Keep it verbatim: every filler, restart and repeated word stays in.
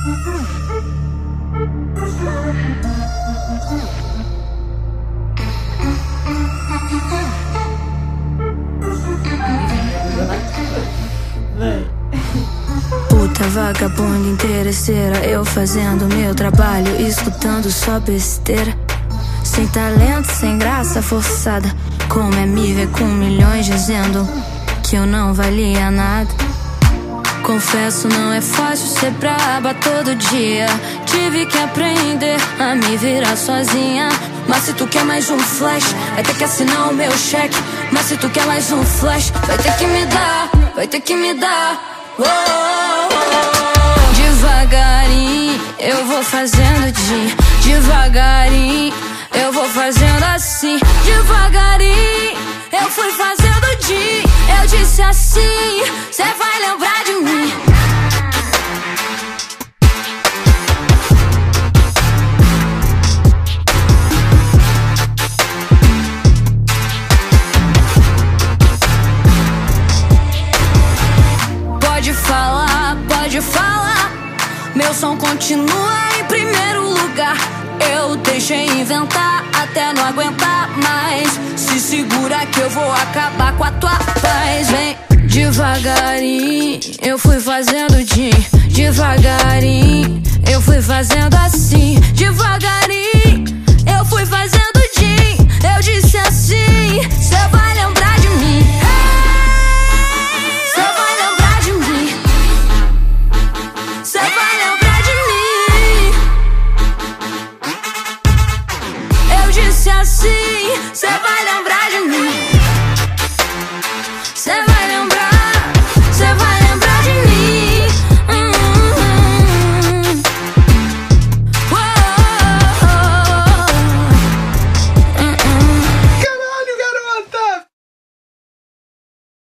Puta vagabunda interesseira, eu fazendo meu trabalho, escutando só besteira. Sem talento, sem graça forçada. Como é me ver com milhões dizendo que eu não valia nada. Confesso, não é fácil ser braba todo dia. Tive que aprender a me virar sozinha. Mas se tu quer mais um flash, vai ter que assinar o meu cheque. Mas se tu quer mais um flash, vai ter que me dar, vai ter que me dar. Oh, oh, oh. Devagarinho eu vou fazendo de devagarinho eu vou fazendo assim. Devagarinho eu fui fazendo de eu disse assim, cê vai lembrar de mim. Pode falar, pode falar, meu som continua em primeiro lugar. Eu deixei inventar até não aguentar mais. Se segura que eu vou acabar com a tua paz. Vem devagarinho, eu fui fazendo de devagarinho, eu fui fazendo assim. Devagarinho, eu fui fazendo de eu disse assim, cê vai